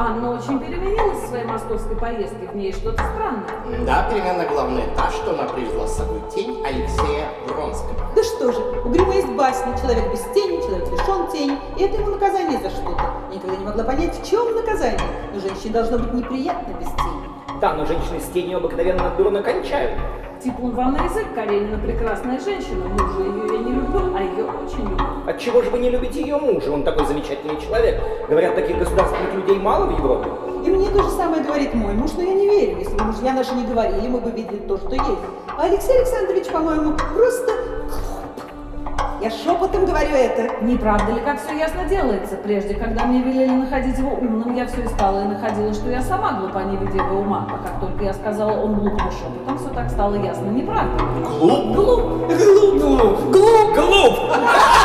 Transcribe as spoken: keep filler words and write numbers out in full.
Анна очень переменилась в своей московской поездке, в ней что-то странное. Да, перемена главная та, что она привезла с собой тень Алексея Вронского. Да что же, у Грима есть басня «Человек без тени, человек лишен тени», и это ему наказание за что-то. Я никогда не могла понять, в чем наказание, но женщине должно быть неприятно без тени. Да, но женщины с тенью обыкновенно дурно кончают. Типун вам на язык, Каренина прекрасная женщина, мужа ее я не люблю, а ее очень люблю. Отчего же вы не любите ее мужа? Он такой замечательный человек. Говорят, таких государственных людей мало в Европе. И мне то же самое говорит мой муж, но я не верю. Если бы мужья наши не говорили, мы бы видели то, что есть. А Алексей Александрович, по-моему, просто глуп. Я шепотом говорю это. Не правда ли, как все ясно делается? Прежде, когда мне велели находить его умным, я все искала и находила, что я сама глупа, не видя его ума. А как только я сказала, он глуп, но шепотом, все так стало ясно. Не правда? Глуп? Глуп. Глуп. Глуп! Глуп!